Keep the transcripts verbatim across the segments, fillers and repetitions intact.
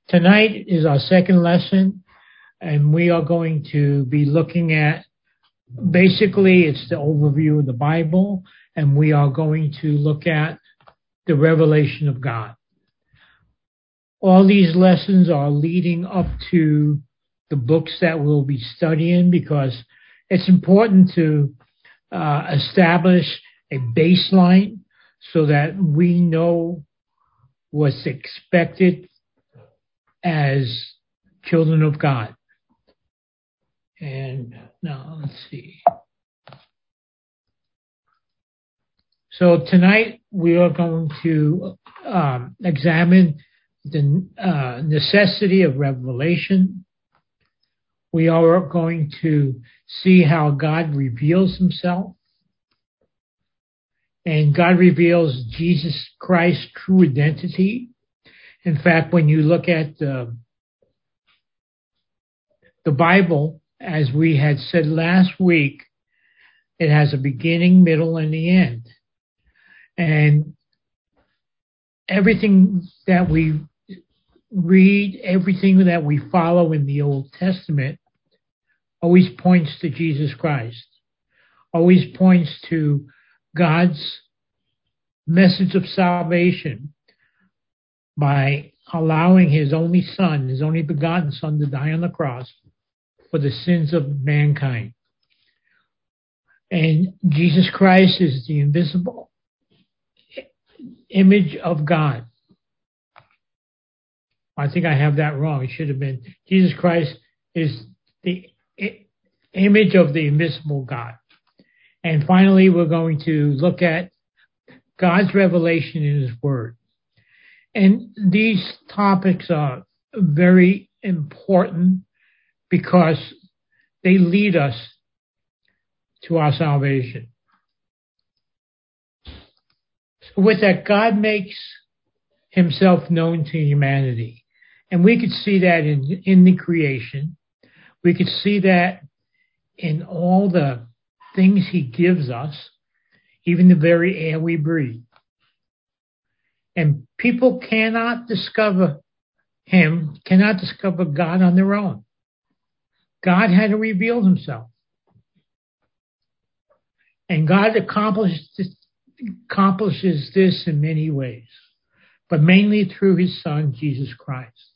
Tonight is our second lesson, and we are going to be looking at, basically, it's the overview of the Bible, and we are going to look at the revelation of God. All these lessons are leading up to the books that we'll be studying, because it's important to uh, establish a baseline so that we know what's expected as children of God. And now let's see. So tonight we are going to um, examine the uh, necessity of revelation. We are going to see how God reveals himself. And God reveals Jesus Christ's true identity. In fact, when you look at the, the Bible, as we had said last week, it has a beginning, middle, and the end. And everything that we read, everything that we follow in the Old Testament always points to Jesus Christ, always points to God's message of salvation by allowing his only son, his only begotten son, to die on the cross for the sins of mankind. And Jesus Christ is the invisible image of God. I think I have that wrong. It should have been Jesus Christ is the image of the invisible God. And finally, we're going to look at God's revelation in his word. And these topics are very important because they lead us to our salvation. So with that, God makes himself known to humanity. And we could see that in, in the creation. We could see that in all the things he gives us, even the very air we breathe. And people cannot discover him, cannot discover God on their own. God had to reveal himself. And God accomplishes this, accomplishes this in many ways, but mainly through his son, Jesus Christ.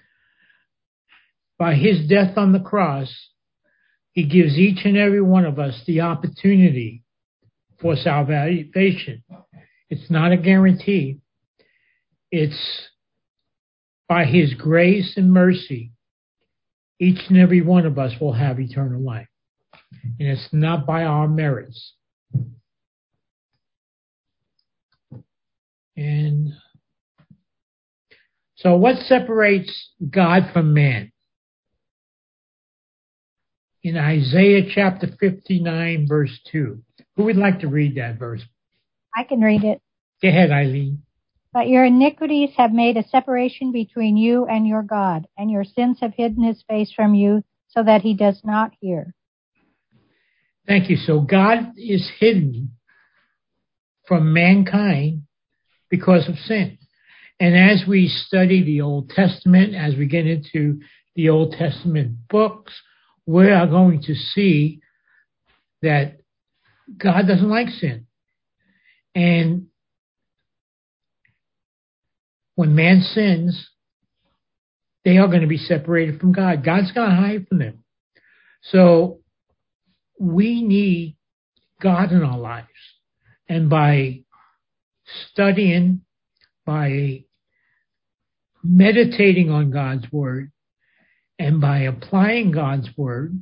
By his death on the cross, he gives each and every one of us the opportunity for salvation. It's not a guarantee. It's by his grace and mercy, each and every one of us will have eternal life. And it's not by our merits. And so what separates God from man? In Isaiah chapter fifty-nine, verse two. Who would like to read that verse? I can read it. Go ahead, Eileen. But your iniquities have made a separation between you and your God, and your sins have hidden his face from you so that he does not hear. Thank you. So God is hidden from mankind because of sin. And as we study the Old Testament, as we get into the Old Testament books, we are going to see that God doesn't like sin. And when man sins, they are going to be separated from God. God's going to hide from them. So we need God in our lives. And by studying, by meditating on God's word, and by applying God's word,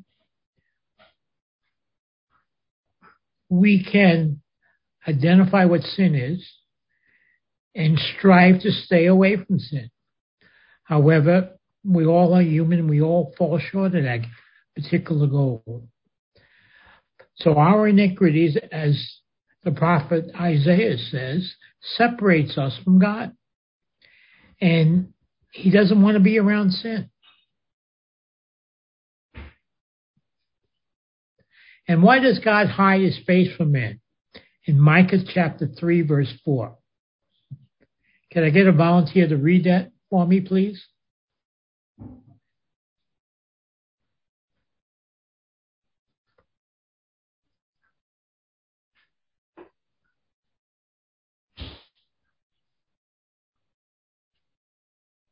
we can identify what sin is and strive to stay away from sin. However, we all are human. We all fall short of that particular goal. So our iniquities, as the prophet Isaiah says, separates us from God. And he doesn't want to be around sin. And why does God hide his face from man? In Micah chapter three, verse four. Can I get a volunteer to read that for me, please?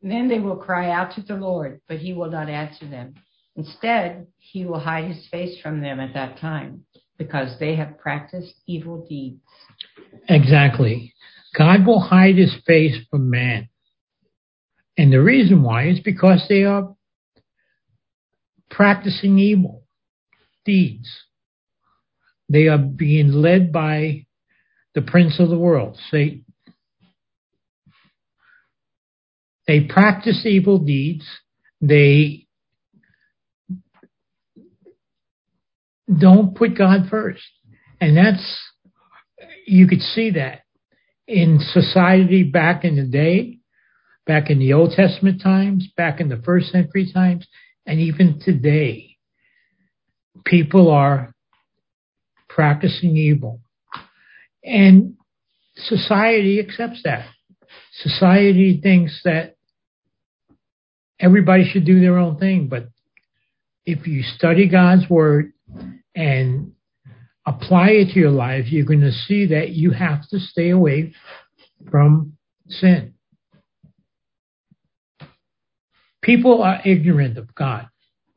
Then they will cry out to the Lord, but he will not answer them. Instead, he will hide his face from them at that time, because they have practiced evil deeds. Exactly. God will hide his face from man. And the reason why is because they are practicing evil deeds. They are being led by the prince of the world, Satan. They practice evil deeds. They don't put God first. And that's, you could see that in society back in the day, back in the Old Testament times, back in the first century times, and even today. People are practicing evil. And society accepts that. Society thinks that everybody should do their own thing, but if you study God's word and apply it to your life, you're going to see that you have to stay away from sin. People are ignorant of God.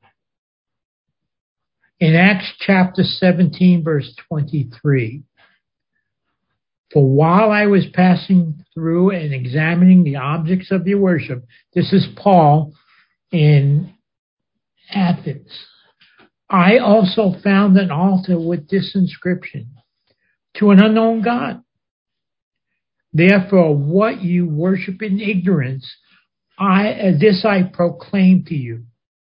In Acts chapter seventeen, verse twenty-three, for while I was passing through and examining the objects of your worship, this is Paul in Athens, I also found an altar with this inscription, to an unknown God. Therefore, what you worship in ignorance, I this I proclaim to you.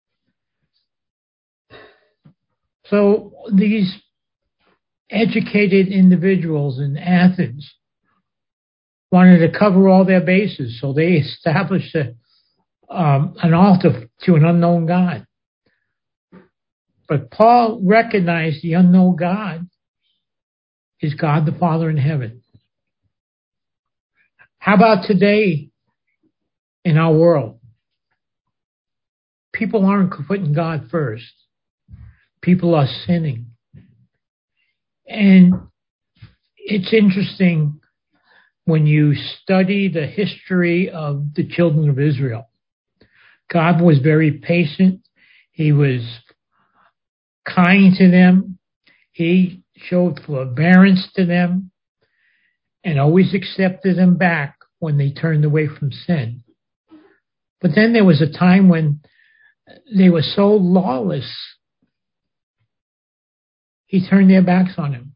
So these educated individuals in Athens wanted to cover all their bases, so they established a, um, an altar to an unknown God. But Paul recognized the unknown God is God the Father in heaven. How about today in our world? People aren't putting God first. People are sinning. And it's interesting when you study the history of the children of Israel. God was very patient. He was kind to them. He showed forbearance to them and always accepted them back when they turned away from sin. But then there was a time when they were so lawless, he turned their backs on him.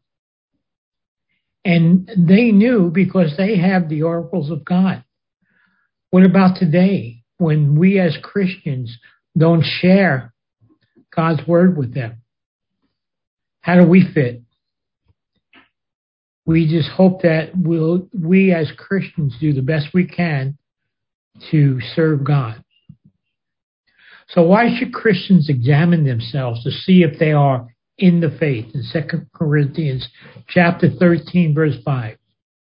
And they knew because they have the oracles of God. What about today when we as Christians don't share God's word with them? How do we fit? We just hope that we'll, we as Christians do the best we can to serve God. So why should Christians examine themselves to see if they are in the faith? In Second Corinthians chapter thirteen, verse five.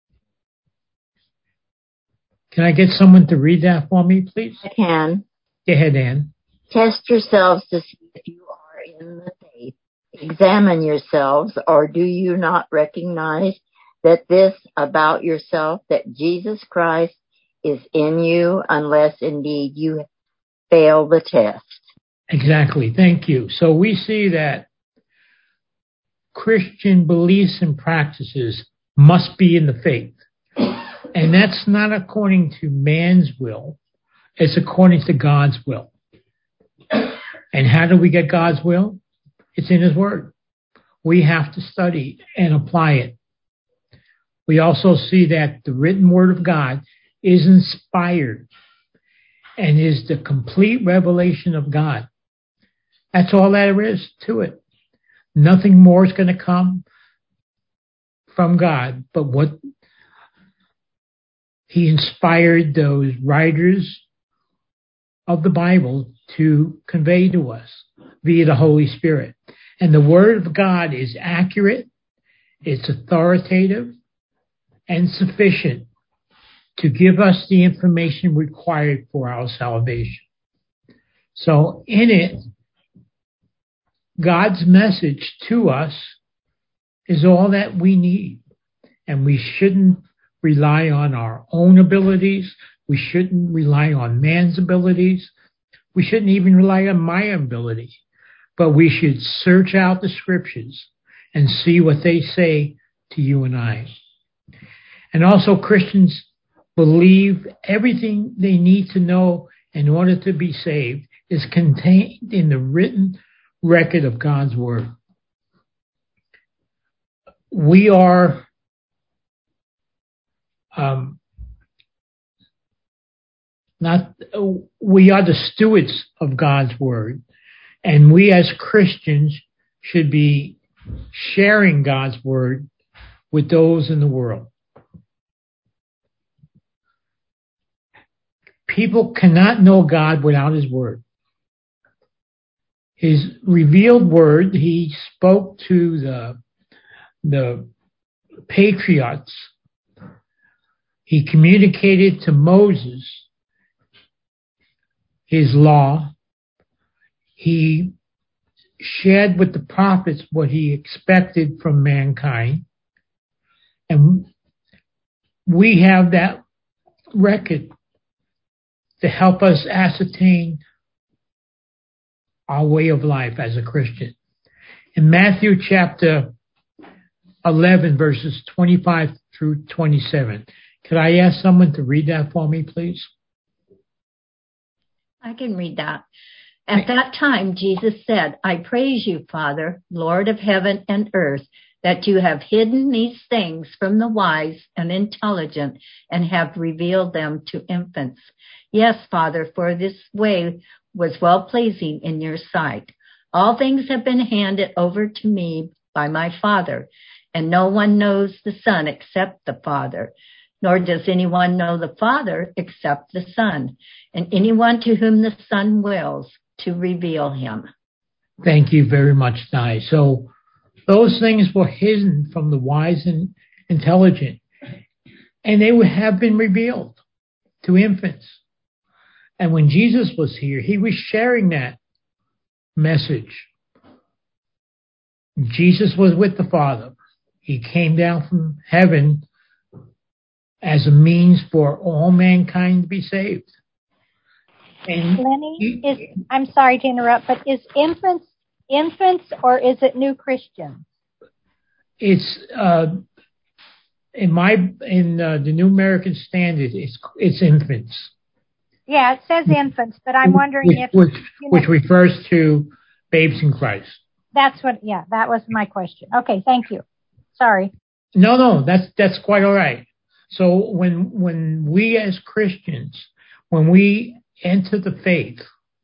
Can I get someone to read that for me, please? I can. Go ahead, Ann. Test yourselves to see if you are in the faith. Examine yourselves, or do you not recognize that this about yourself, that Jesus Christ is in you, unless indeed you fail the test? Exactly. Thank you. So we see that Christian beliefs and practices must be in the faith. And that's not according to man's will. It's according to God's will. And how do we get God's will? It's in his word. We have to study and apply it. We also see that the written word of God is inspired and is the complete revelation of God. That's all there is to it. Nothing more is going to come from God but what he inspired those writers of the Bible to convey to us via the Holy Spirit. And the Word of God is accurate, it's authoritative, and sufficient to give us the information required for our salvation. So in it, God's message to us is all that we need. And we shouldn't rely on our own abilities, We shouldn't rely on man's abilities. We shouldn't even rely on my ability. But we should search out the scriptures and see what they say to you and I. And also, Christians believe everything they need to know in order to be saved is contained in the written record of God's Word. We are um, not, we are the stewards of God's Word, and we as Christians should be sharing God's Word with those in the world. People cannot know God without His Word. His revealed Word, He spoke to the, the patriots. He communicated to Moses His law. He shared with the prophets what He expected from mankind. And we have that record to help us ascertain our way of life as a Christian. In Matthew chapter eleven, verses twenty-five through twenty-seven, could I ask someone to read that for me, please? I can read that. At that time, Jesus said, I praise you, Father, Lord of heaven and earth, that you have hidden these things from the wise and intelligent and have revealed them to infants. Yes, Father, for this way was well-pleasing in your sight. All things have been handed over to me by my Father, and no one knows the Son except the Father, nor does anyone know the Father except the Son, and anyone to whom the Son wills to reveal him. Thank you very much, Di. So those things were hidden from the wise and intelligent, and they would have been revealed to infants. And when Jesus was here, He was sharing that message. Jesus was with the Father. He came down from heaven as a means for all mankind to be saved. And Lenny, he, is, I'm sorry to interrupt, but is infants infants or is it new Christians? It's uh, in my in uh, the New American Standard. It's it's infants. Yeah, it says infants, but I'm wondering which, if which, you know, which refers to babes in Christ. That's what. Yeah, that was my question. Okay, thank you. Sorry. No, no, that's that's quite all right. So when when we as Christians, when we enter the faith,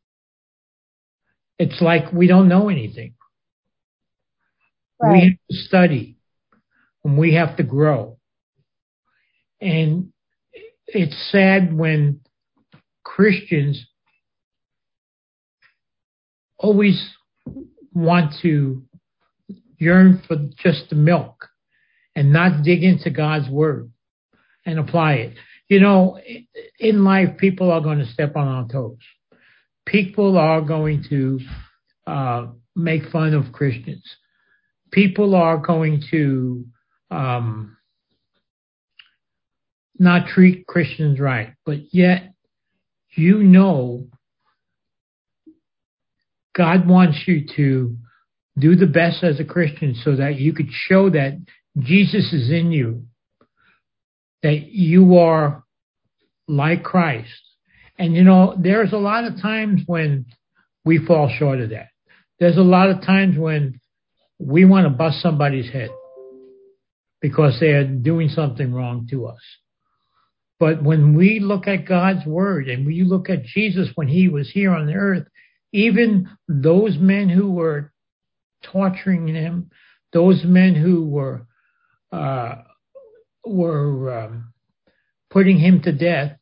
it's like we don't know anything. Right. We have to study, and we have to grow. And it's sad when Christians always want to yearn for just the milk and not dig into God's Word and apply it. You know, in life, people are going to step on our toes. People are going to uh, make fun of Christians. People are going to um, not treat Christians right. But yet, you know, God wants you to do the best as a Christian so that you could show that Jesus is in you, that you are like Christ. And, you know, there's a lot of times when we fall short of that. There's a lot of times when we want to bust somebody's head because they are doing something wrong to us. But when we look at God's Word and we look at Jesus when He was here on the earth, even those men who were torturing Him, those men who were uh, were um, putting Him to death,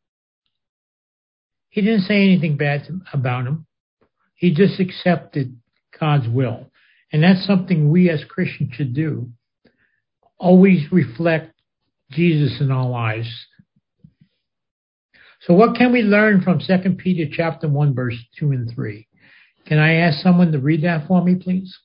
He didn't say anything bad to, about him. He just accepted God's will. And that's something we as Christians should do. Always reflect Jesus in our lives. So what can we learn from Second Peter chapter one, verse two and three? Can I ask someone to read that for me, please?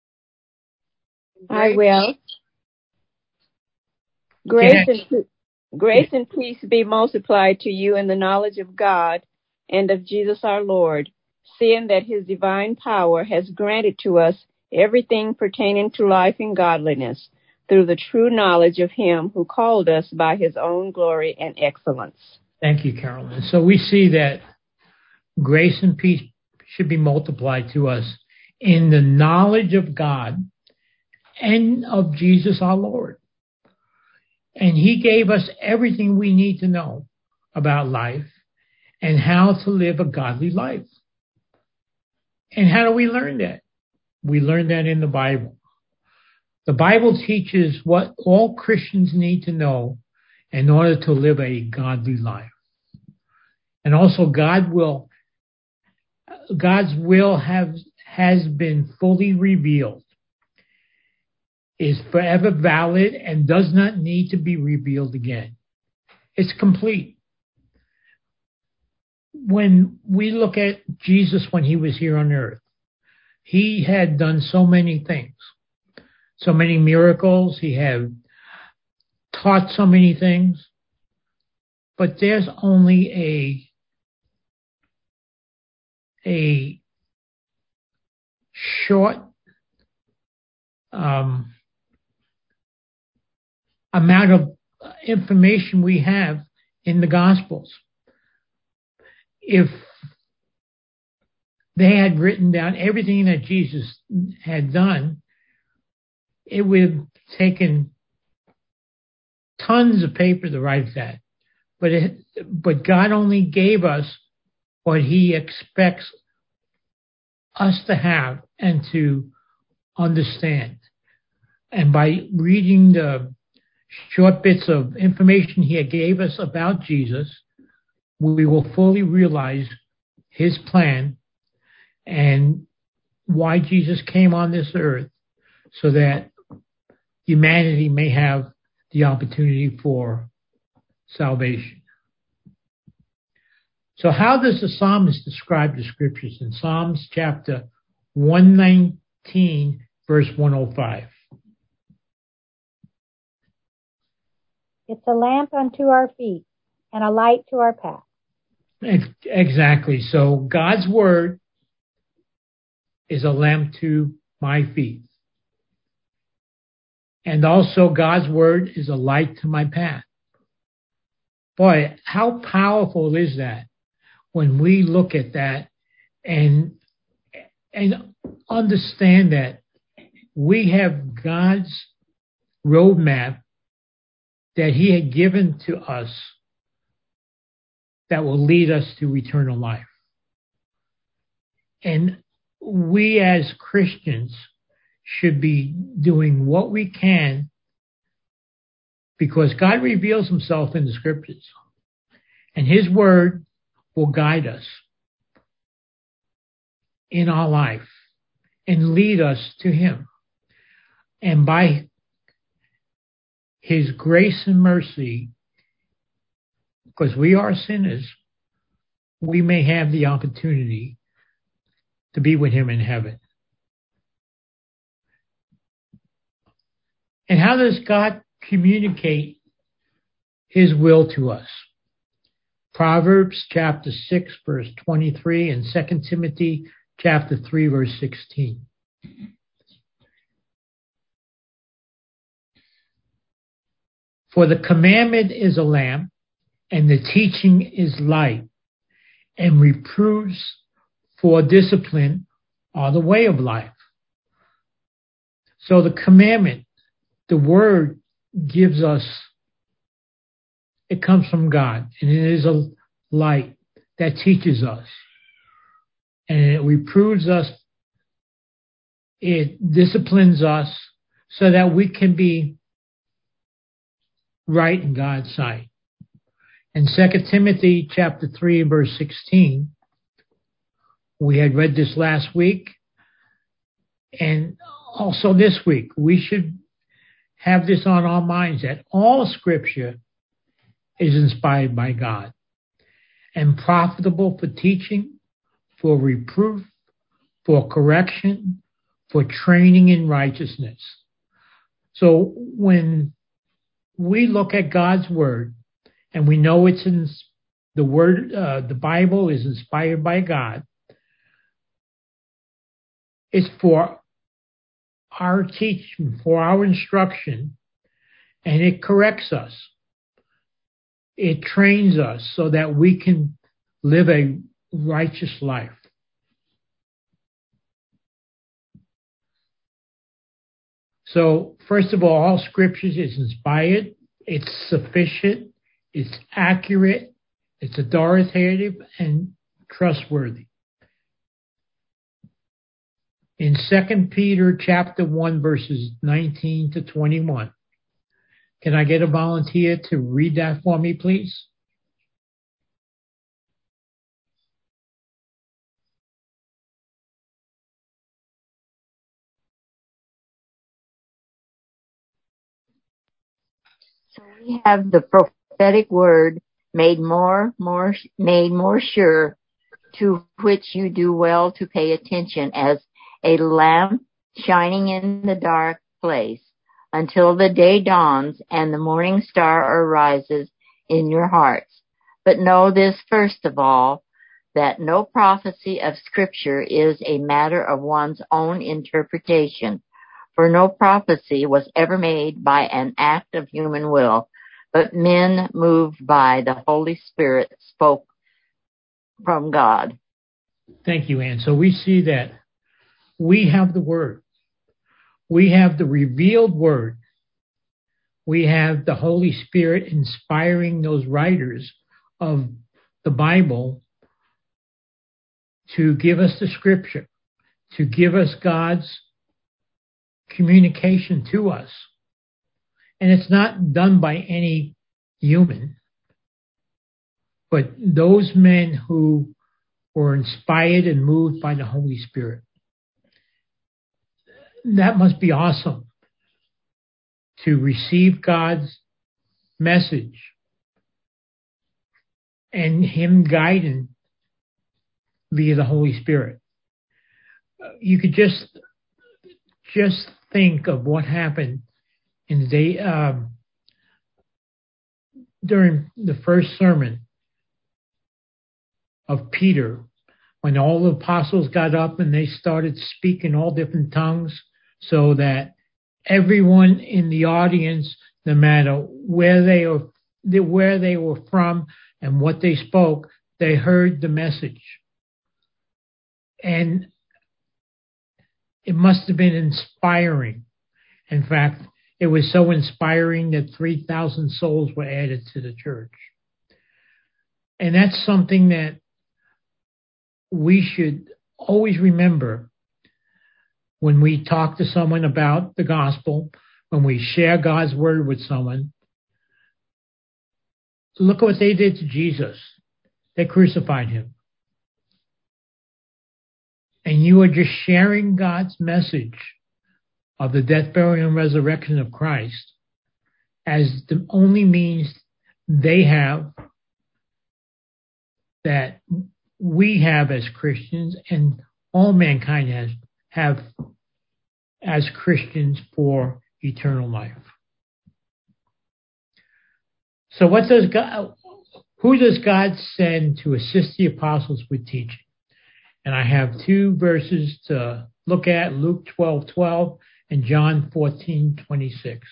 I will. Grace and, Grace and peace be multiplied to you in the knowledge of God and of Jesus our Lord, seeing that his divine power has granted to us everything pertaining to life and godliness, through the true knowledge of him who called us by his own glory and excellence. Thank you, Carolyn. So we see that grace and peace should be multiplied to us in the knowledge of God and of Jesus our Lord. And he gave us everything we need to know about life and how to live a godly life. And how do we learn that? We learn that in the Bible. The Bible teaches what all Christians need to know in order to live a godly life. And also God will, God's will have, has been fully revealed, is forever valid, and does not need to be revealed again. It's complete. When we look at Jesus when he was here on earth, he had done so many things, so many miracles. He had taught so many things, but there's only a, a short um, amount of information we have in the Gospels. If they had written down everything that Jesus had done, it would have taken tons of paper to write that. But it, but God only gave us what he expects us to have and to understand. And by reading the short bits of information he gave us about Jesus, we will fully realize his plan and why Jesus came on this earth, so that humanity may have the opportunity for salvation. So how does the psalmist describe the scriptures in Psalms chapter one nineteen, verse one oh five? It's a lamp unto our feet and a light to our path. Exactly. So God's word is a lamp to my feet. And also God's word is a light to my path. Boy, how powerful is that when we look at that and, and understand that we have God's roadmap that he had given to us that will lead us to eternal life. And we as Christians should be doing what we can, because God reveals himself in the scriptures, and his word will guide us in our life and lead us to him. And by his grace and mercy, because we are sinners, we may have the opportunity to be with him in heaven. And how does God communicate his will to us? Proverbs chapter six, verse twenty-three, and Second Timothy chapter three, verse sixteen. For the commandment is a lamp, and the teaching is light, and reproofs for discipline are the way of life. So the commandment, the word, gives us, it comes from God, and it is a light that teaches us, and it reproves us, it disciplines us so that we can be right in God's sight. In Second Timothy chapter three, verse sixteen, we had read this last week, and also this week, we should have this on our minds, that all scripture is inspired by God and profitable for teaching, for reproof, for correction, for training in righteousness. So when we look at God's word, and we know it's in the word, uh, the Bible is inspired by God. It's for our teaching, for our instruction, and it corrects us. It trains us so that we can live a righteous life. So, first of all, all scriptures is inspired, it's sufficient, it's accurate, it's authoritative, and trustworthy. In Second Peter chapter one, verses nineteen to twenty-one, can I get a volunteer to read that for me, please? So we have the prophetic word made more, more, made more sure, to which you do well to pay attention as a lamp shining in the dark place until the day dawns and the morning star arises in your hearts. But know this first of all, that no prophecy of Scripture is a matter of one's own interpretation. For no prophecy was ever made by an act of human will, but men moved by the Holy Spirit spoke from God. Thank you, Ann. So we see that we have the Word. We have the revealed Word. We have the Holy Spirit inspiring those writers of the Bible to give us the Scripture, to give us God's communication to us. And it's not done by any human, but those men who were inspired and moved by the Holy Spirit. That must be awesome, to receive God's message and Him guiding via the Holy Spirit. You could just just think of what happened in the day um, during the first sermon of Peter, when all the apostles got up and they started speaking all different tongues, so that everyone in the audience, no matter where they were, where they were from and what they spoke, they heard the message. And it must have been inspiring. In fact, it was so inspiring that three thousand souls were added to the church. And that's something that we should always remember when we talk to someone about the gospel, when we share God's word with someone. Look at what they did to Jesus. They crucified him. And you are just sharing God's message of the death, burial, and resurrection of Christ as the only means they have, that we have as Christians and all mankind has have as Christians for eternal life. So what does God, who does God send to assist the apostles with teaching? And I have two verses to look at, Luke twelve twelve and John fourteen twenty-six.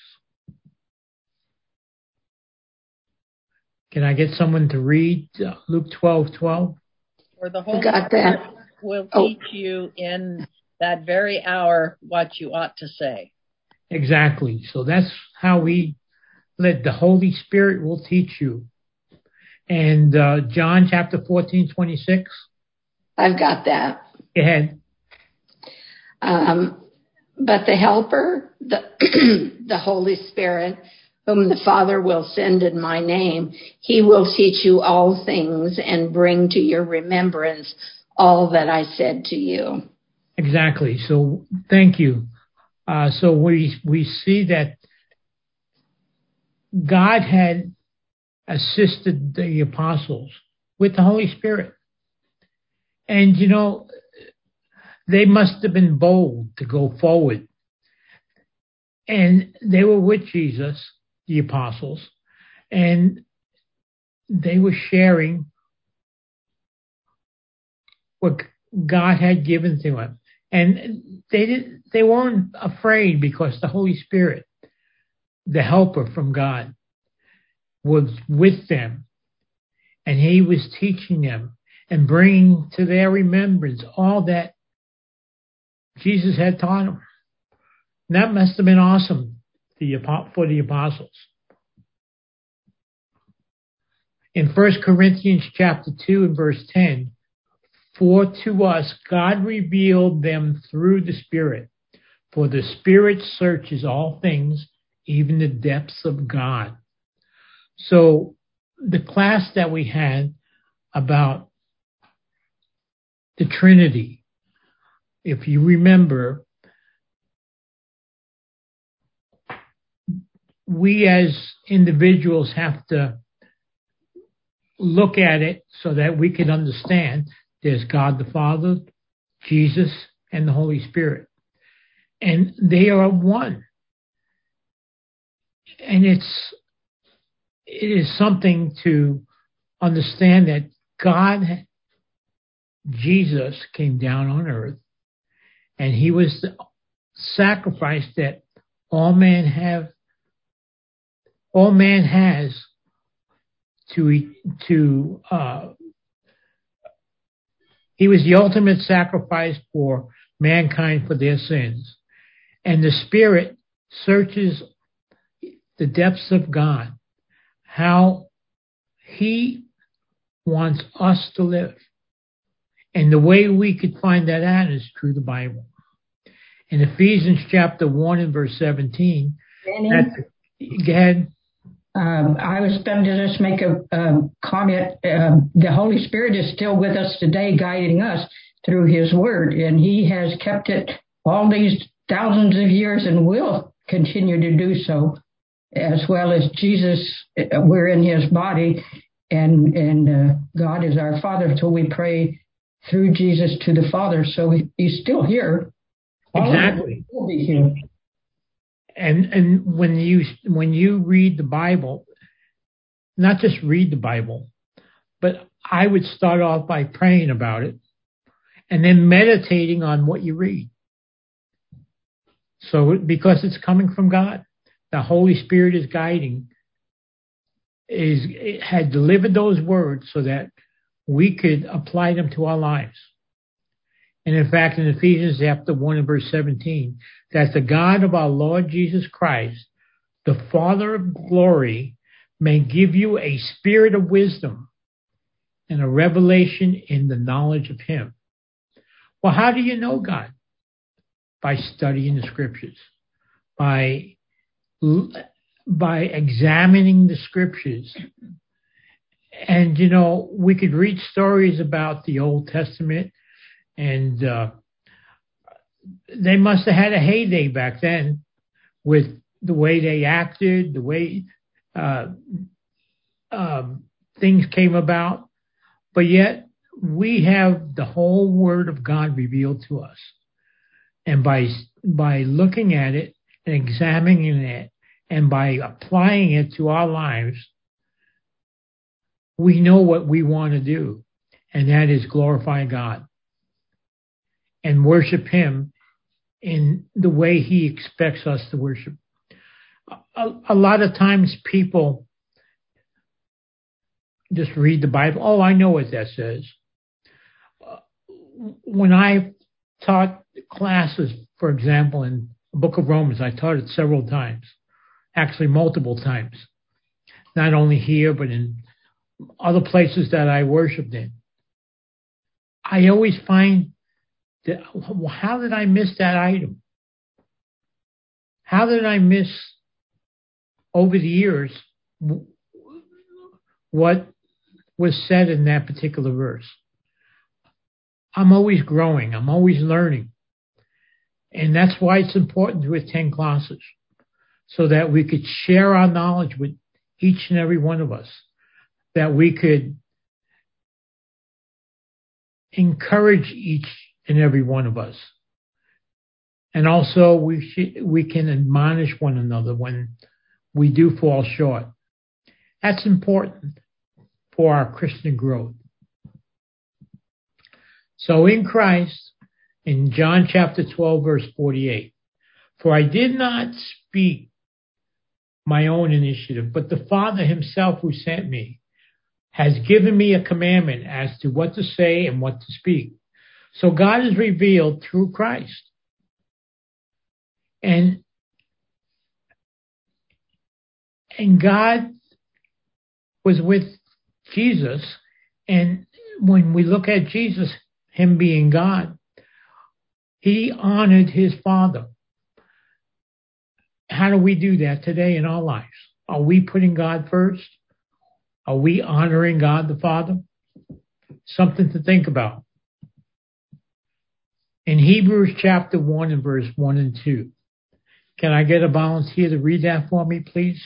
Can I get someone to read uh, Luke twelve twelve? For the Holy Got that. Spirit will Oh. teach you in that very hour what you ought to say. Exactly. So that's how we let the Holy Spirit will teach you. And uh, John chapter fourteen twenty-six. I've got that. Go ahead. Um, but the Helper, the, the Holy Spirit, whom the Father will send in my name, he will teach you all things and bring to your remembrance all that I said to you. Exactly. So thank you. Uh, so we we see that God had assisted the apostles with the Holy Spirit. And, you know, they must have been bold to go forward. And they were with Jesus, the apostles. And they were sharing what God had given to them. And they didn't, they weren't afraid because the Holy Spirit, the helper from God, was with them. And he was teaching them and bringing to their remembrance all that Jesus had taught them. And that must have been awesome for the apostles. In First Corinthians chapter two and verse ten, for to us God revealed them through the Spirit. For the Spirit searches all things, even the depths of God. So the class that we had about the Trinity, if you remember, we as individuals have to look at it so that we can understand there's God the Father, Jesus, and the Holy Spirit. And they are one. And it's it is something to understand that God, Jesus, came down on earth, and he was the sacrifice that all man have all man has to to uh, he was the ultimate sacrifice for mankind for their sins. And the Spirit searches the depths of God, how he wants us to live. And the way we could find that out is through the Bible. In Ephesians chapter one and verse seventeen, that's, go ahead. Um, I was going to just make a, a comment. Um, the Holy Spirit is still with us today, guiding us through his word. And he has kept it all these thousands of years and will continue to do so, as well as Jesus. We're in his body, and, and uh, God is our Father. So we pray through Jesus to the Father. So he's still here. Exactly. He'll be here. And and when you when you read the Bible, not just read the Bible, but I would start off by praying about it and then meditating on what you read. So because it's coming from God, the Holy Spirit is guiding, is it had delivered those words so that we could apply them to our lives. And in fact, in Ephesians chapter one and verse seventeen, that the God of our Lord Jesus Christ, the Father of glory, may give you a spirit of wisdom and a revelation in the knowledge of him. Well, how do you know God? By studying the scriptures, by, by examining the scriptures. And, you know, we could read stories about the Old Testament, and uh, they must have had a heyday back then with the way they acted, the way uh, um, things came about. But yet we have the whole Word of God revealed to us. And by by looking at it and examining it and by applying it to our lives, we know what we want to do, and that is glorify God and worship him in the way he expects us to worship. A, a lot of times people just read the Bible. Oh, I know what that says. When I taught classes, for example, in the book of Romans, I taught it several times, actually multiple times, not only here, but in other places that I worshiped in. I always find that, how did I miss that item? How did I miss over the years what was said in that particular verse? I'm always growing. I'm always learning. And that's why it's important to attend classes, so that we could share our knowledge with each and every one of us, that we could encourage each and every one of us. And also we sh- we can admonish one another when we do fall short. That's important. for our Christian growth. So in Christ, in John chapter twelve, verse forty-eight, for I did not speak my own initiative, but the Father himself who sent me has given me a commandment as to what to say and what to speak. So God is revealed through Christ. And, and God was with Jesus. And when we look at Jesus, him being God, he honored his Father. How do we do that today in our lives? Are we putting God first? Are we honoring God the Father? Something to think about. In Hebrews chapter one and verse one and two. Can I get a volunteer to read that for me, please?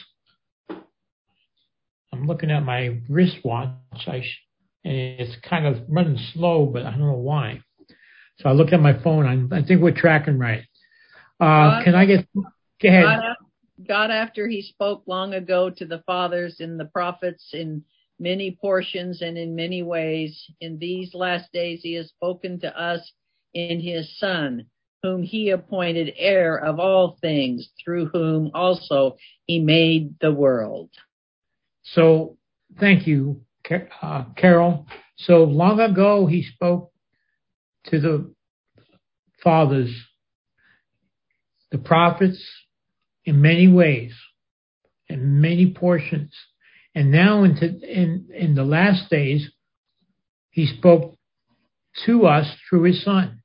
I'm looking at my wristwatch, I sh- and it's kind of running slow, but I don't know why. So I look at my phone. I, I think we're tracking right. Uh, God, can I get... Go ahead. God, God, after he spoke long ago to the fathers and the prophets in many portions and in many ways, in these last days he has spoken to us in his Son, whom he appointed heir of all things, through whom also he made the world. So, thank you, uh, Carol. So long ago he spoke to the fathers, the prophets, in many ways, in many portions. And now into, in, in the last days, he spoke to us through his Son.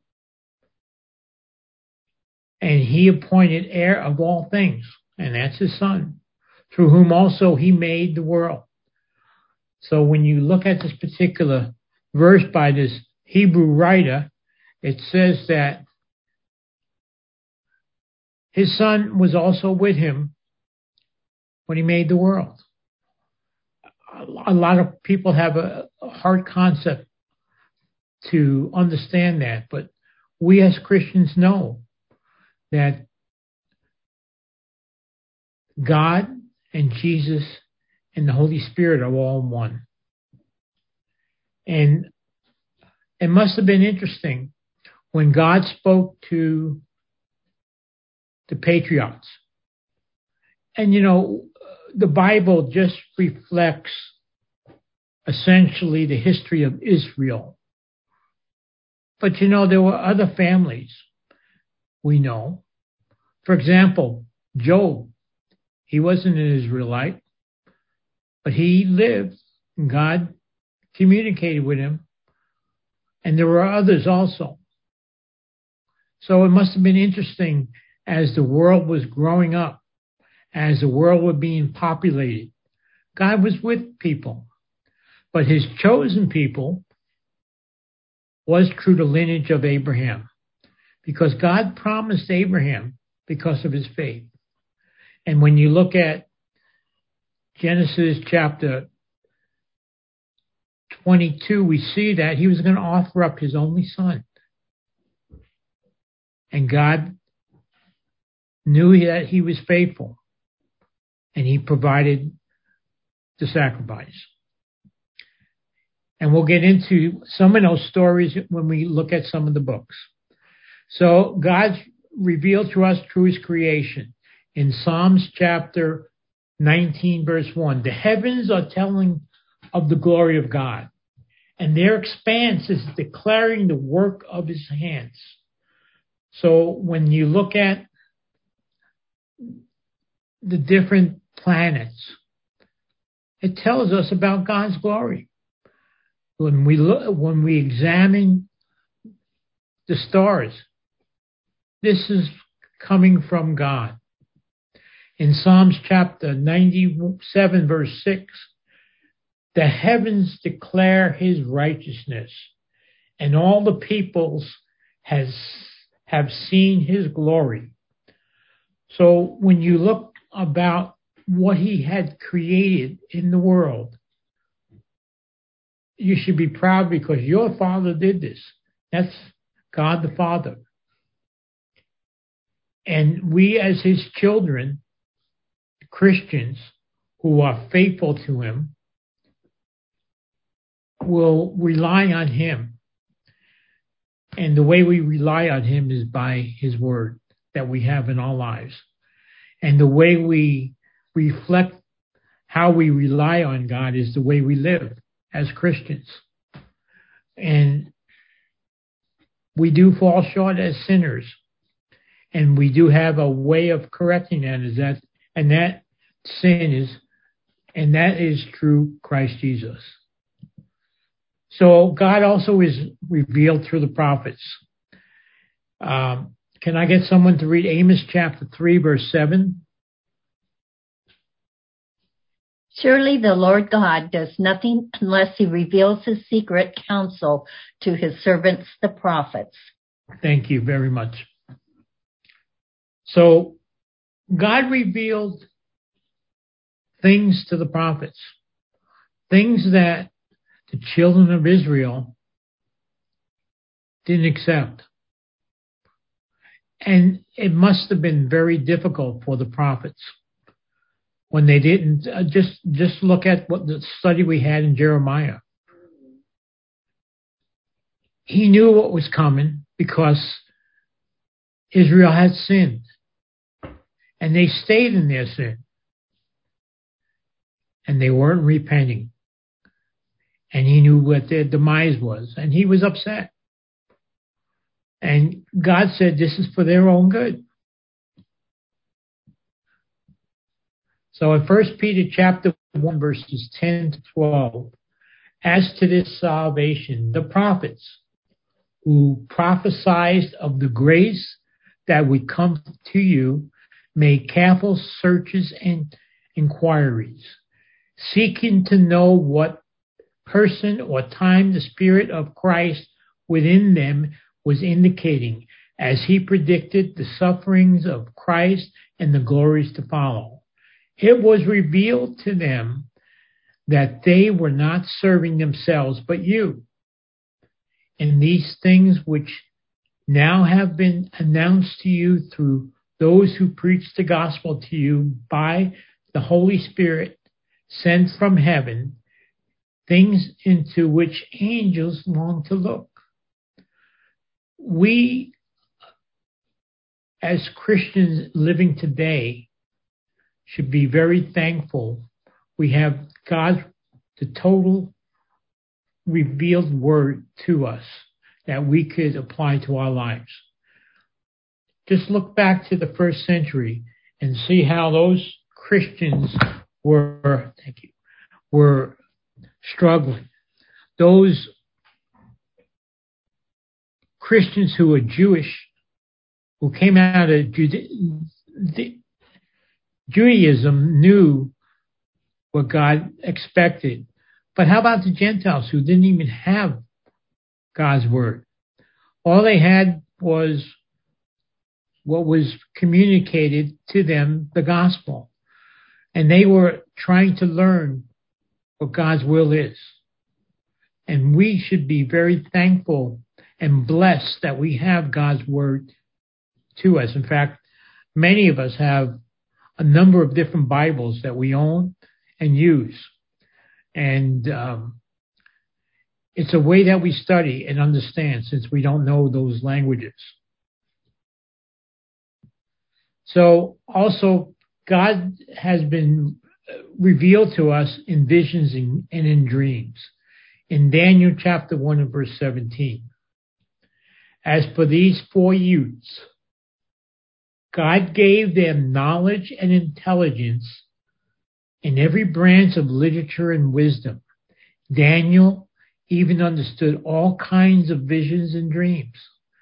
And he appointed heir of all things, and that's his Son, through whom also he made the world. So when you look at this particular verse by this Hebrew writer, it says that his Son was also with him when he made the world. A lot of people have a hard concept to understand that, but we as Christians know that God and Jesus and the Holy Spirit are all one. And it must have been interesting when God spoke to the patriarchs. And you know, the Bible just reflects essentially the history of Israel. But you know, there were other families we know. For example, Job, he wasn't an Israelite, but he lived, and God communicated with him. And there were others also. So it must have been interesting as the world was growing up, as the world was being populated. God was with people, but his chosen people was through the lineage of Abraham, because God promised Abraham because of his faith. And when you look at Genesis chapter twenty-two, we see that he was going to offer up his only son. And God knew that he was faithful, and he provided the sacrifice. And we'll get into some of those stories when we look at some of the books. So God's revealed to us through his creation. In Psalms chapter nineteen, verse one, the heavens are telling of the glory of God, and their expanse is declaring the work of his hands. So when you look at the different planets, it tells us about God's glory. When we look, when we examine the stars, this is coming from God. In Psalms chapter ninety-seven, verse six, the heavens declare his righteousness, and all the peoples has have seen his glory. So when you look about what he had created in the world, you should be proud because your Father did this. That's God the Father. And we as his children, Christians who are faithful to him, will rely on him. And the way we rely on him is by his word that we have in our lives. And the way we reflect how we rely on God is the way we live as Christians. And we do fall short as sinners. And we do have a way of correcting that, is that, and that sin is, and that is through Christ Jesus. So God also is revealed through the prophets. Um, can I get someone to read Amos chapter three, verse seven? Surely the Lord God does nothing unless he reveals his secret counsel to his servants, the prophets. Thank you very much. So God revealed things to the prophets, things that the children of Israel didn't accept. And it must have been very difficult for the prophets when they didn't. Uh, just, just look at what the study we had in Jeremiah. He knew what was coming because Israel had sinned. And they stayed in their sin. And they weren't repenting. And he knew what their demise was. And he was upset. And God said, this is for their own good. So in First Peter chapter one, verses ten to twelve, as to this salvation, the prophets who prophesied of the grace that would come to you made careful searches and inquiries, seeking to know what person or time the Spirit of Christ within them was indicating as he predicted the sufferings of Christ and the glories to follow. It was revealed to them that they were not serving themselves but you. And these things which now have been announced to you through those who preach the gospel to you by the Holy Spirit sent from heaven, things into which angels long to look. We, as Christians living today, should be very thankful we have God's the total revealed word to us that we could apply to our lives. Just look back to the first century and see how those Christians were, thank you, were struggling. Those Christians who were Jewish, who came out of Jude- Judaism, knew what God expected. But how about the Gentiles who didn't even have God's word? All they had was what was communicated to them, the gospel. And they were trying to learn what God's will is. And we should be very thankful and blessed that we have God's word to us. In fact, many of us have a number of different Bibles that we own and use. And um, it's a way that we study and understand since we don't know those languages. So also, God has been revealed to us in visions and in dreams. In Daniel chapter one and verse seventeen. As for these four youths, God gave them knowledge and intelligence in every branch of literature and wisdom. Daniel even understood all kinds of visions and dreams.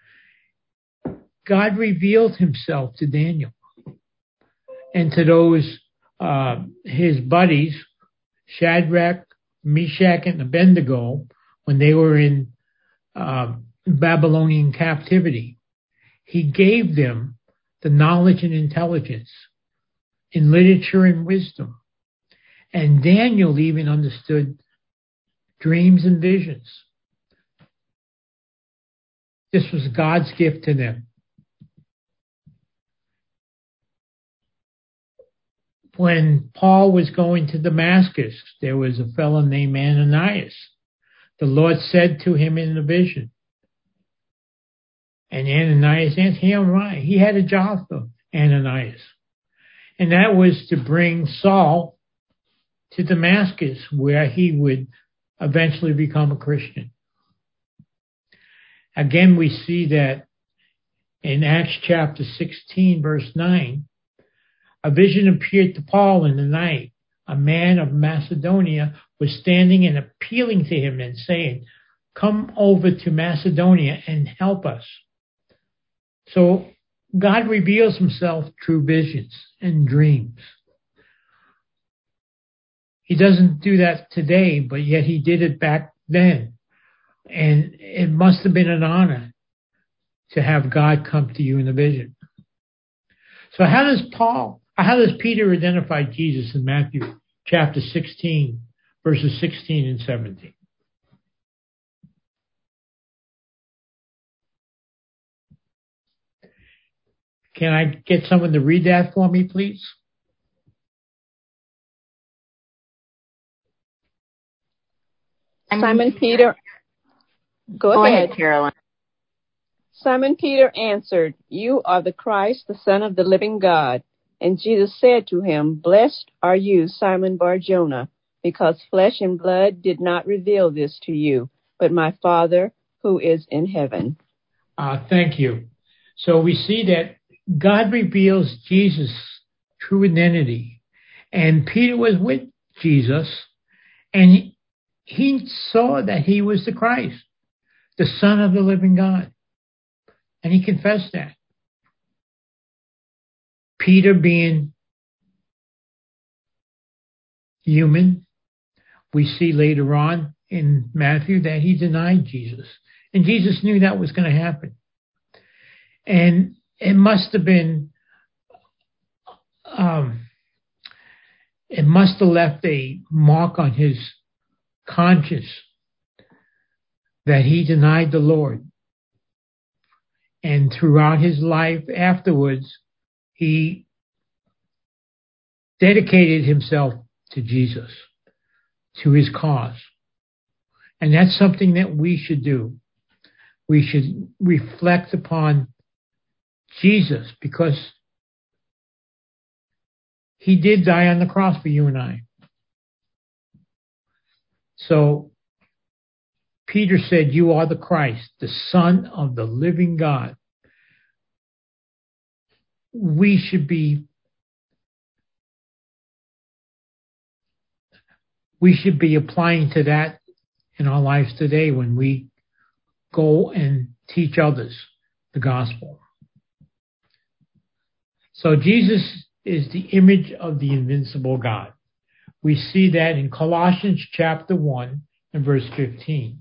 God revealed himself to Daniel and to those, uh, his buddies, Shadrach, Meshach, and Abednego, when they were in uh, Babylonian captivity. He gave them the knowledge and intelligence in literature and wisdom. And Daniel even understood dreams and visions. This was God's gift to them. When Paul was going to Damascus, there was a fellow named Ananias the Lord said to him in the vision. And Ananias answered him, right. He had a job for Ananias. And that was to bring Saul to Damascus, where he would eventually become a Christian. Again, we see that in Acts chapter sixteen, verse nine, a vision appeared to Paul in the night. A man of Macedonia was standing and appealing to him and saying, "Come over to Macedonia and help us." So God reveals himself through visions and dreams. He doesn't do that today, but yet he did it back then. And it must have been an honor to have God come to you in a vision. So how does Paul, how does Peter identify Jesus in Matthew chapter sixteen, verses sixteen and seventeen? Can I get someone to read that for me, please? Simon Peter, go, Go ahead. ahead, Carolyn. Simon Peter answered, "You are the Christ, the Son of the living God." And Jesus said to him, "Blessed are you, Simon Bar-Jonah, because flesh and blood did not reveal this to you, but my Father who is in heaven." Uh, thank you. So we see that God reveals Jesus' true identity. And Peter was with Jesus, and he saw that he was the Christ, the Son of the living God. And he confessed that. Peter, being human, we see later on in Matthew that he denied Jesus. And Jesus knew that was going to happen. And it must have been, um, it must have left a mark on his conscience that he denied the Lord. And throughout his life afterwards, he dedicated himself to Jesus, to his cause. And that's something that we should do. We should reflect upon Jesus, because he did die on the cross for you and I. So Peter said, "You are the Christ, the Son of the living God." We should be we should be applying to that in our lives today when we go and teach others the gospel. So Jesus is the image of the invincible God. We see that in Colossians chapter one and verse fifteen.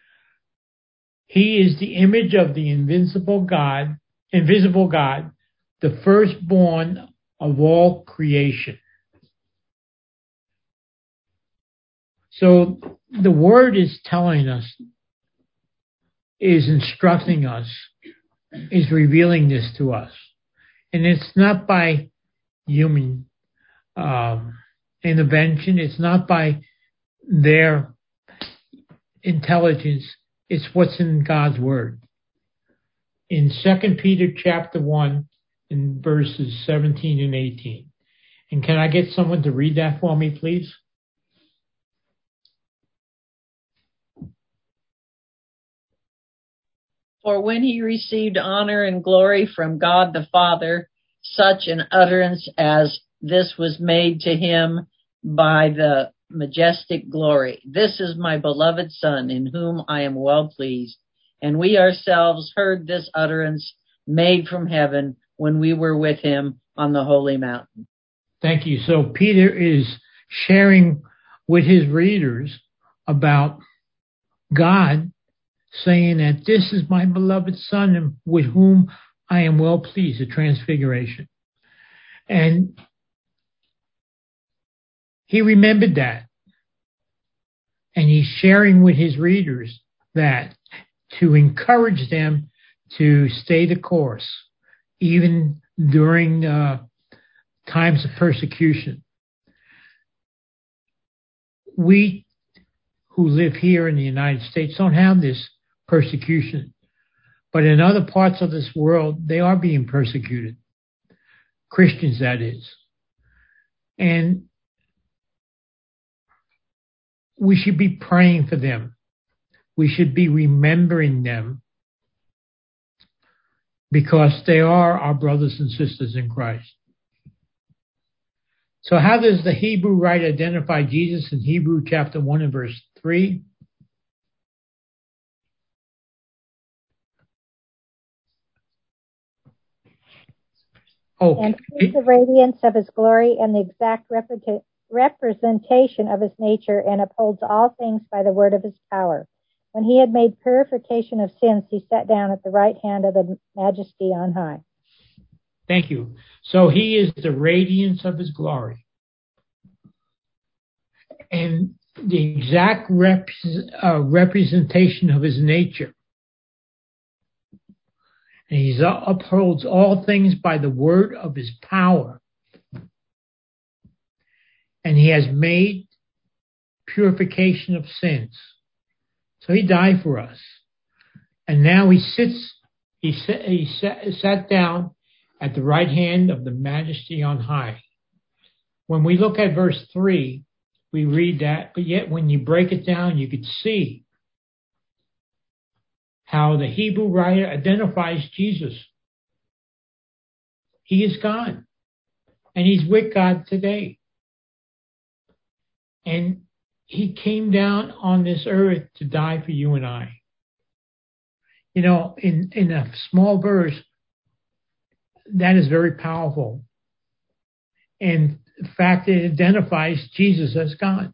He is the image of the invincible God, invisible God, the firstborn of all creation. So the word is telling us, is instructing us, is revealing this to us. And it's not by human um, intervention. It's not by their intelligence. It's what's in God's word. In Second Peter chapter one, in verses seventeen and eighteen. And can I get someone to read that for me, please? For when he received honor and glory from God the Father, such an utterance as this was made to him by the majestic glory. "This is my beloved Son, in whom I am well pleased." And we ourselves heard this utterance made from heaven when we were with him on the holy mountain. Thank you. So Peter is sharing with his readers about God, saying that this is my beloved Son with whom I am well pleased, the transfiguration. And he remembered that. And he's sharing with his readers that to encourage them to stay the course, even during uh, times of persecution. We who live here in the United States don't have this persecution. But in other parts of this world, they are being persecuted. Christians, that is. And we should be praying for them. We should be remembering them because they are our brothers and sisters in Christ. So how does the Hebrew writer identify Jesus in Hebrew chapter one and verse three? Oh, and sees the radiance of his glory and the exact repeti- representation of his nature, and upholds all things by the word of his power. When he had made purification of sins, he sat down at the right hand of the Majesty on high. Thank you. So he is the radiance of his glory. And the exact rep- uh, representation of his nature. And he upholds all things by the word of his power. And he has made purification of sins. So he died for us. And now he sits, he, sat, he sat, sat down at the right hand of the Majesty on high. When we look at verse three, we read that, but yet when you break it down, you could see how the Hebrew writer identifies Jesus. He is God, and he's with God today. And he came down on this earth to die for you and I. You know, in, in a small verse, that is very powerful. And in fact, it identifies Jesus as God.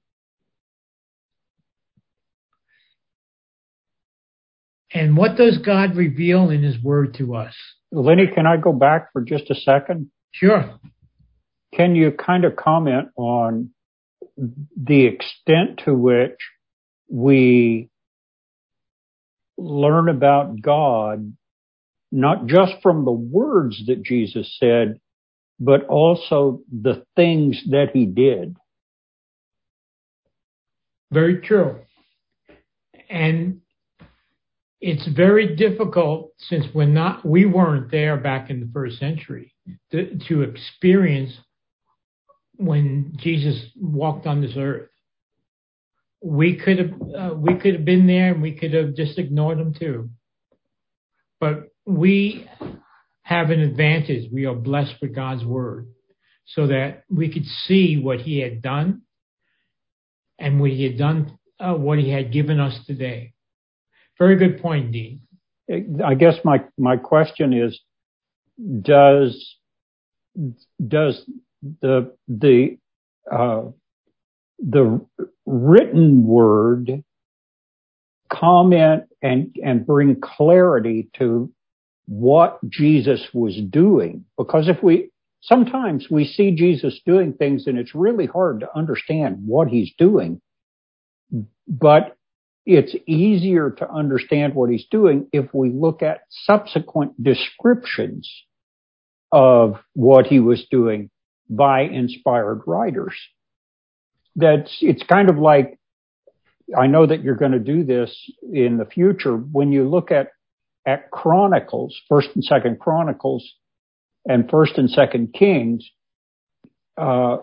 And what does God reveal in his word to us? Lenny, can I go back for just a second? Sure. Can you kind of comment on the extent to which we learn about God, not just from the words that Jesus said, but also the things that he did? Very true. And it's very difficult, since we're not, we weren't there back in the first century, to, to experience when Jesus walked on this earth. We could have, uh, we could have been there, and we could have just ignored him too. But we have an advantage. We are blessed with God's word, so that we could see what he had done, and what he had done, uh, what he had given us today. Very good point, Dean. I guess my, my question is, does, does the, the, uh, the written word comment and, and bring clarity to what Jesus was doing? Because if we, sometimes we see Jesus doing things and it's really hard to understand what he's doing, but it's easier to understand what he's doing if we look at subsequent descriptions of what he was doing by inspired writers. That's, it's kind of like, I know that you're going to do this in the future. When you look at, at Chronicles, First and Second Chronicles and First and Second Kings, uh,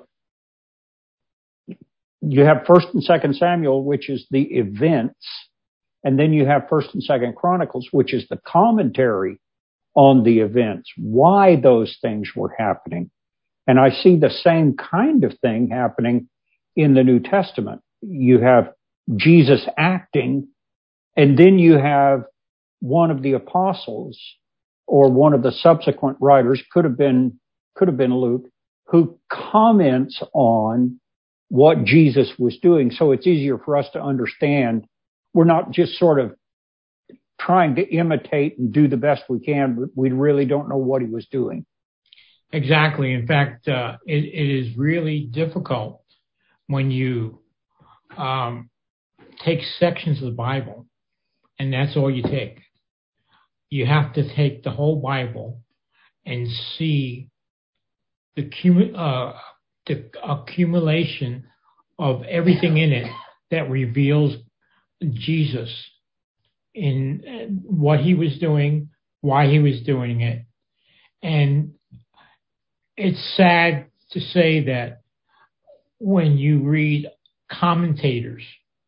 you have First and Second Samuel, which is the events, and then you have First and Second Chronicles, which is the commentary on the events, why those things were happening. And I see the same kind of thing happening in the New Testament. You have Jesus acting, and then you have one of the apostles or one of the subsequent writers, could have been, could have been Luke, who comments on what Jesus was doing. So it's easier for us to understand. We're not just sort of trying to imitate and do the best we can, but we really don't know what he was doing. Exactly. In fact, uh, it, it is really difficult when you um, take sections of the Bible, and that's all you take. You have to take the whole Bible and see the cum- uh, the accumulation of everything in it that reveals Jesus in what he was doing, why he was doing it. And it's sad to say that when you read commentators,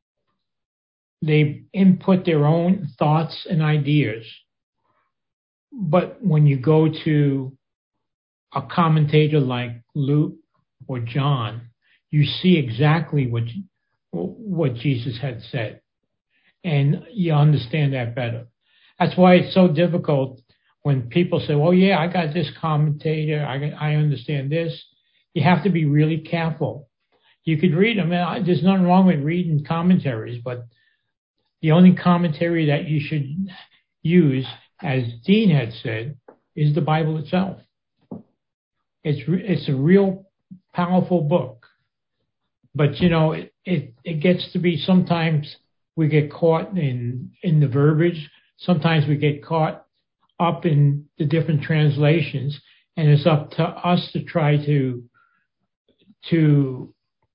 they input their own thoughts and ideas. But when you go to a commentator like Luke or John, you see exactly what what Jesus had said, and you understand that better. That's why it's so difficult when people say, well, yeah, I got this commentator, I, I understand this. You have to be really careful. You could read them, and there's nothing wrong with reading commentaries, but the only commentary that you should use, as Dean had said, is the Bible itself. It's it's a real powerful book. But, you know, it, it, it gets to be sometimes we get caught in, in the verbiage. Sometimes we get caught up in the different translations, and it's up to us to try to to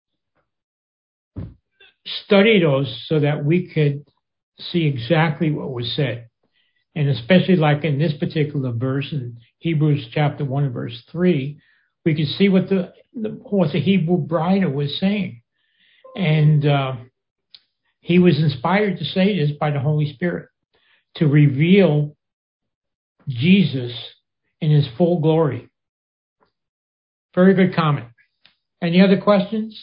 study those so that we could see exactly what was said. And especially like in this particular verse in Hebrews chapter one and verse three, we can see what the, the what the Hebrew writer was saying. And uh, he was inspired to say this by the Holy Spirit, to reveal Jesus in his full glory. Very good comment. Any other questions?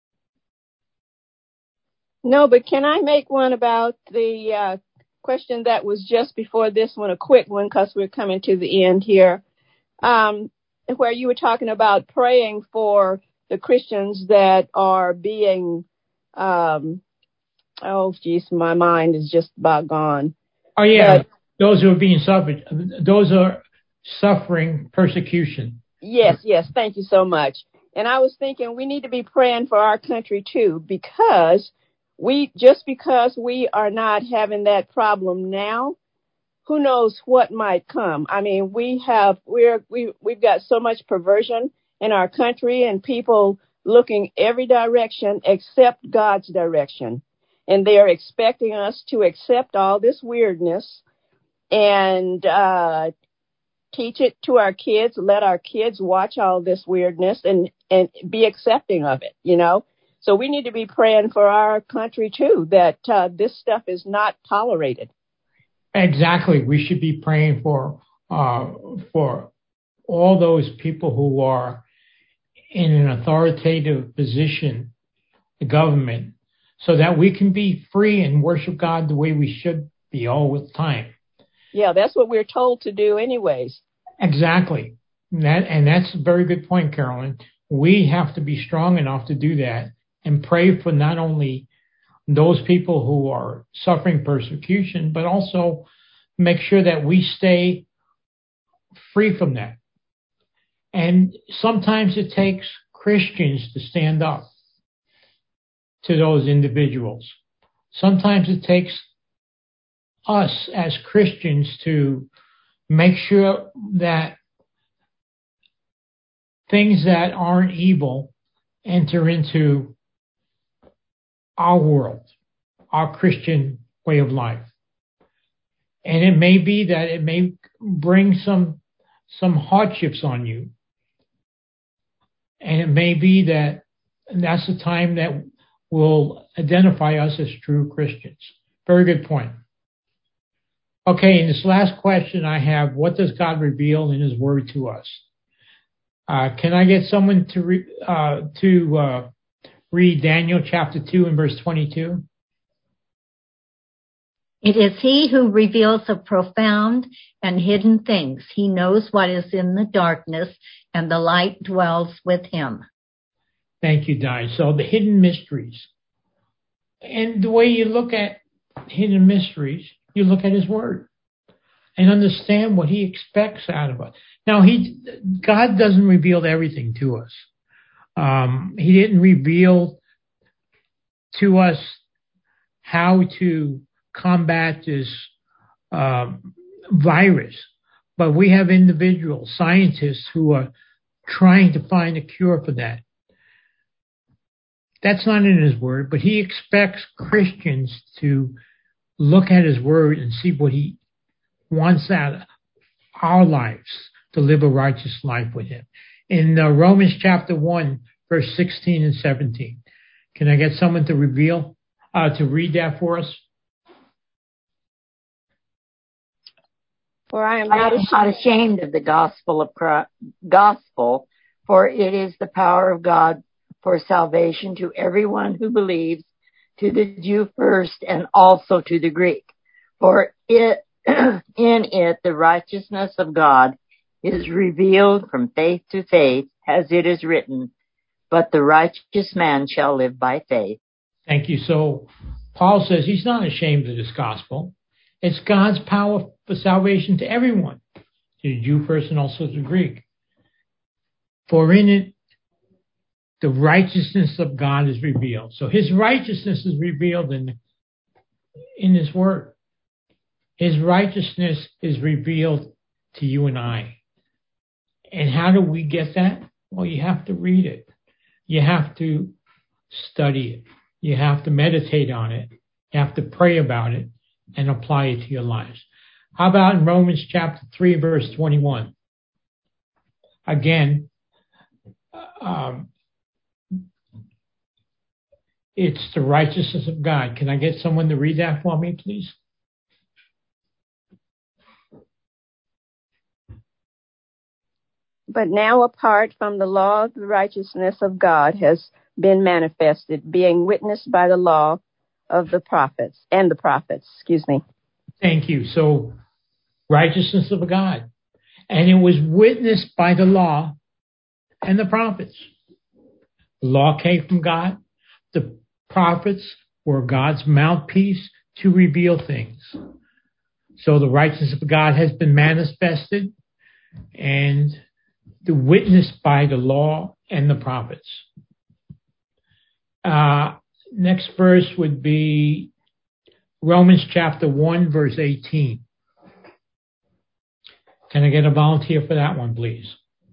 No, but can I make one about the uh, question that was just before this one, a quick one, because we're coming to the end here, um, where you were talking about praying for the Christians that are being, um, oh, geez, my mind is just about gone. Oh, yeah, but, those who are being suffered, those are suffering persecution. Yes, yes, thank you so much. And I was thinking we need to be praying for our country, too, because we just because we are not having that problem now, who knows what might come. I mean, we have we're we we've got so much perversion in our country and people looking every direction except God's direction. And they're expecting us to accept all this weirdness and uh teach it to our kids, let our kids watch all this weirdness and, and be accepting of it, you know. So we need to be praying for our country, too, that uh, this stuff is not tolerated. Exactly. We should be praying for uh, for all those people who are in an authoritative position, the government, so that we can be free and worship God the way we should be all the time. Yeah, that's what we're told to do anyways. Exactly. That, and that's a very good point, Carolyn. We have to be strong enough to do that and pray for not only those people who are suffering persecution, but also make sure that we stay free from that. And sometimes it takes Christians to stand up to those individuals. Sometimes it takes us as Christians to make sure that things that aren't evil enter into our world, our Christian way of life. And it may be that it may bring some some hardships on you. And it may be that that's the time that will identify us as true Christians. Very good point. Okay, in this last question I have, what does God reveal in his word to us? Uh, can I get someone to re, uh, to uh, read Daniel chapter two and verse twenty-two? It is he who reveals the profound and hidden things. He knows what is in the darkness, and the light dwells with him. Thank you, Di. So the hidden mysteries. And the way you look at hidden mysteries, you look at his word and understand what he expects out of us. Now, he, God doesn't reveal everything to us. Um, he didn't reveal to us how to combat this um, virus, but we have individual scientists who are trying to find a cure for that. That's not in his word, but he expects Christians to look at his word and see what he wants out of our lives to live a righteous life with him. In uh, Romans chapter one, verse sixteen and seventeen. Can I get someone to reveal, uh, to read that for us? For I am I am not ashamed of the gospel of Christ, gospel, for it is the power of God for salvation to everyone who believes, to the Jew first and also to the Greek. For it, in it the righteousness of God is revealed from faith to faith, as it is written, but the righteous man shall live by faith. Thank you. So Paul says he's not ashamed of this gospel. It's God's power for salvation to everyone, to the Jew first and also to the Greek. For in it, the righteousness of God is revealed. So his righteousness is revealed in, in his word. His righteousness is revealed to you and I. And how do we get that? Well, you have to read it. You have to study it. You have to meditate on it. You have to pray about it and apply it to your lives. How about in Romans chapter three, verse twenty-one? Again, um, it's the righteousness of God. Can I get someone to read that for me, please? But now apart from the law, the righteousness of God has been manifested, being witnessed by the law of the prophets and the prophets, excuse me. Thank you. So, righteousness of God. And it was witnessed by the law and the prophets. The law came from God. The prophets were God's mouthpiece to reveal things. So the righteousness of God has been manifested and the witness by the law and the prophets. Uh, next verse would be Romans chapter one, verse eighteen. Can I get a volunteer for that one, please?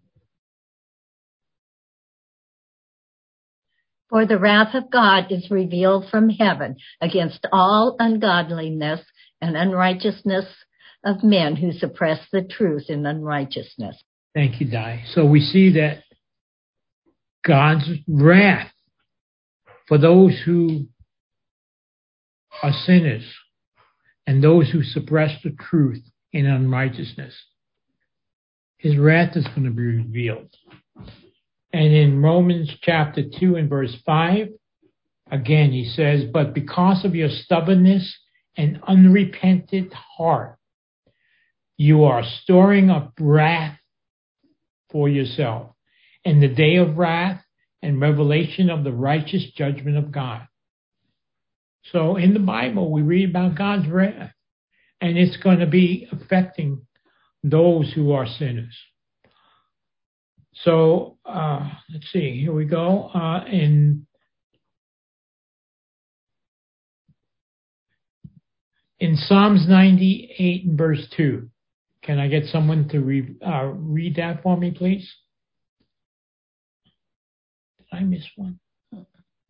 For the wrath of God is revealed from heaven against all ungodliness and unrighteousness of men who suppress the truth in unrighteousness. Thank you, Di. So we see that God's wrath for those who are sinners and those who suppress the truth in unrighteousness. His wrath is going to be revealed. And in Romans chapter two and verse five, again he says, but because of your stubbornness and unrepentant heart, you are storing up wrath for yourself in the day of wrath and revelation of the righteous judgment of God. So in the Bible, we read about God's wrath, and it's going to be affecting those who are sinners. So uh, let's see, here we go. Uh, in, in Psalms ninety-eight and verse two, can I get someone to re, uh, read that for me, please? Did I miss one? The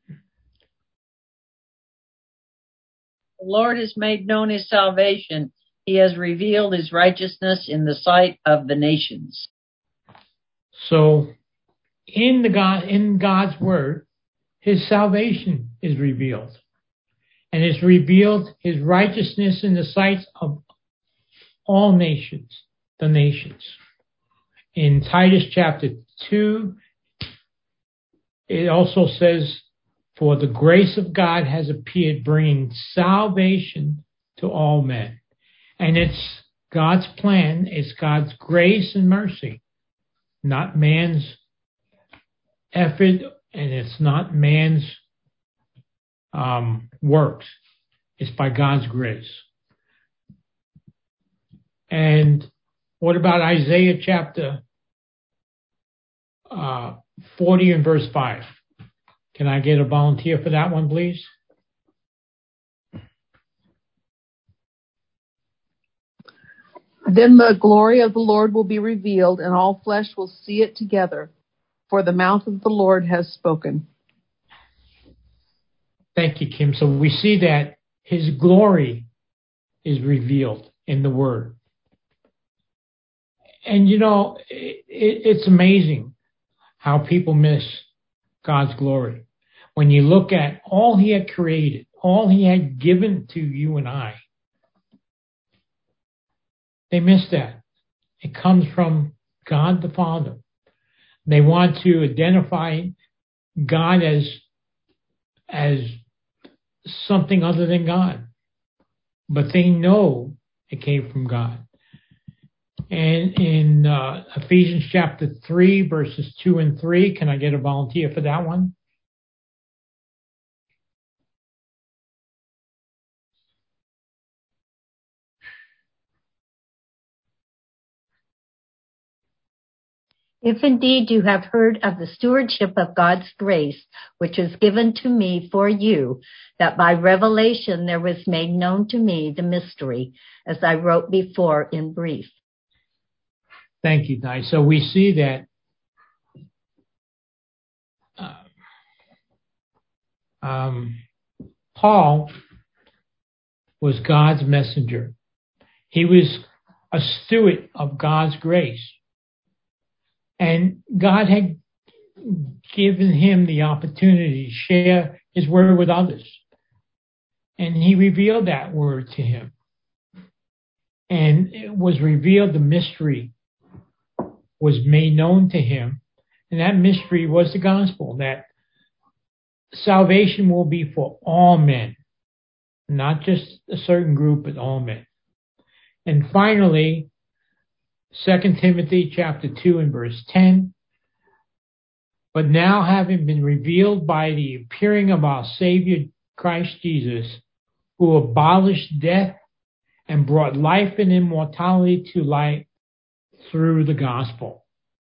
Lord has made known his salvation. He has revealed his righteousness in the sight of the nations. So in the God, in God's word, his salvation is revealed. And it's revealed his righteousness in the sight of all nations, the nations. In Titus chapter two, it also says, for the grace of God has appeared, bringing salvation to all men. And it's God's plan, it's God's grace and mercy, not man's effort, and it's not man's um, works. It's by God's grace. And what about Isaiah chapter uh, forty and verse five? Can I get a volunteer for that one, please? Then the glory of the Lord will be revealed, and all flesh will see it together, for the mouth of the Lord has spoken. Thank you, Kim. So we see that his glory is revealed in the word. And you know, it, it's amazing how people miss God's glory. When you look at all he had created, all he had given to you and I, they miss that. It comes from God the Father. They want to identify God as, as something other than God. But they know it came from God. And in uh, Ephesians chapter three, verses two and three, can I get a volunteer for that one? If indeed you have heard of the stewardship of God's grace, which was given to me for you, that by revelation there was made known to me the mystery, as I wrote before in brief. Thank you, Di. So we see that uh, um, Paul was God's messenger. He was a steward of God's grace. And God had given him the opportunity to share his word with others. And he revealed that word to him. And it was revealed, the mystery was made known to him. And that mystery was the gospel, that salvation will be for all men, not just a certain group, but all men. And finally, Second Timothy chapter two and verse ten. But now having been revealed by the appearing of our Savior Christ Jesus, who abolished death and brought life and immortality to light through the gospel.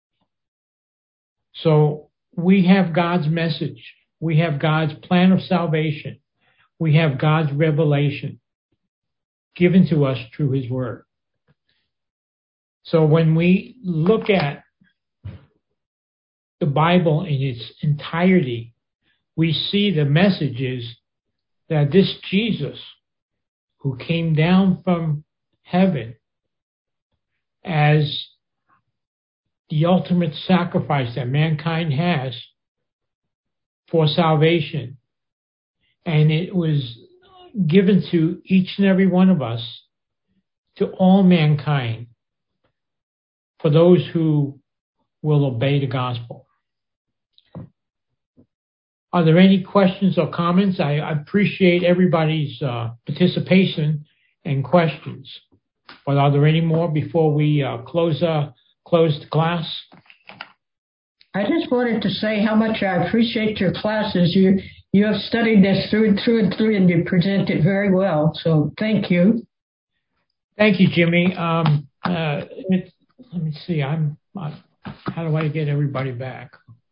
So we have God's message. We have God's plan of salvation. We have God's revelation given to us through his word. So when we look at the Bible in its entirety, we see the message is that this Jesus, who came down from heaven as the ultimate sacrifice that mankind has for salvation, and it was given to each and every one of us, to all mankind, for those who will obey the gospel. Are there any questions or comments? I appreciate everybody's uh, participation and questions. But are there any more before we uh, close uh, close the class? I just wanted to say how much I appreciate your classes. You you have studied this through and through and through, and you present it very well. So thank you. Thank you, Jimmy. Um, uh, it, let me see. I'm. I, how do I get everybody back?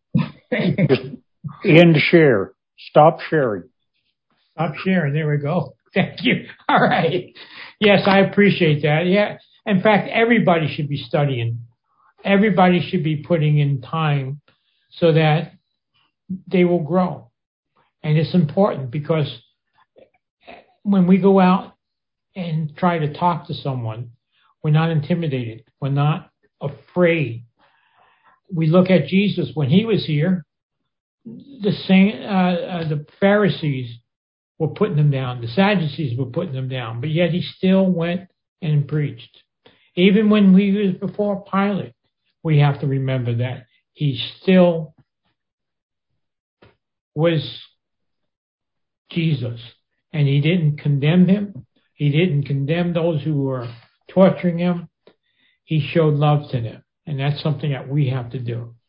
End share. Stop sharing. Stop sharing. There we go. Thank you. All right. Yes, I appreciate that. Yeah. In fact, everybody should be studying. Everybody should be putting in time so that they will grow. And it's important because when we go out and try to talk to someone, we're not intimidated. We're not afraid. We look at Jesus when he was here. The same, uh, uh, the Pharisees were putting him down. The Sadducees were putting him down. But yet he still went and preached. Even when we was before Pilate, we have to remember that he still was Jesus. And he didn't condemn him. He didn't condemn those who were torturing him. He showed love to them. And that's something that we have to do.